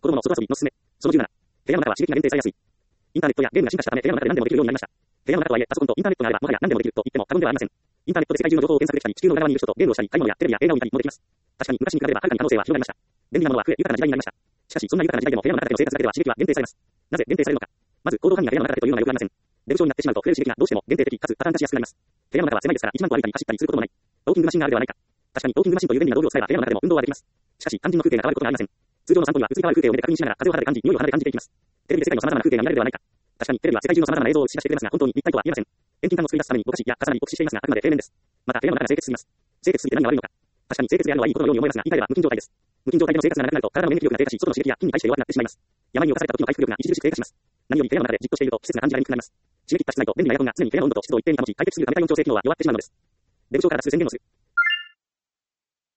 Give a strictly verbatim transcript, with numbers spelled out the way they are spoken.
供の外遊びのすすめ。そのじゅうなな。部屋の中は刺激が限定されやすい。インターネットやゲームが進化したため、部屋の中で何でもできるようになりました。部屋の中とはいえ、パソコンとインターネットがあれば、もはや何でもできると言っても過言ではありません。インターネットで世界中の情報を検索できたり、地球の裏側にいる人とゲームをしたり、買い物やテレビや映画を見たりもできます。確かに昔に比べればはるかに可能性は広がりました。便利なものは増え、豊かな時代になりました。しかし、そんな豊かな時代でも部屋の中での生活だけでは刺激は限定されます。なぜ限定されるのか。まず、行動範囲が部屋の中でというのがよくありません。出不調になってしまうと増える刺激がどうしても限定的かつパターン化しやすくなります。部屋の中は狭いですからいちまん歩歩いたり走ったりすることもない。ウォーキングマシンがあるではないか。確かにウォーキングマシンという便利な道具を使えば部屋の中でも運動はできます。しかし、単純の空気が変わることがありません。通常の散歩には移り変わる空気を目で確認しながら風を肌で感じ、匂いを鼻で感じていきます。テレビで世界の様々な風景が見られるではないか。確かにテレビは世界中の様々な映像を映し出してくれますが、本当に立体とは言えません。遠近感を作り出すためにぼかしや重なり酷使していますが、あくまで平面です。また部屋の中が清潔すぎます。清潔すぎて何が悪いのか。確かに清潔であるのはいいことのように思いますが、言い換えれば無菌状態です。無菌状態での生活が長くなると体の免疫力が低下し、外の刺激や菌に対して弱くなってしまいます。病に侵された時の回復力が著しく低下します。何より部屋の中でじっとしていると季節が感じられにくくなります。締め切った室内と便利なエアコンが常に部屋の温度と湿度を一定に保ち、快適すぎる冷たい温調整機能は弱ってしまうのです。出不調から脱する宣言をする。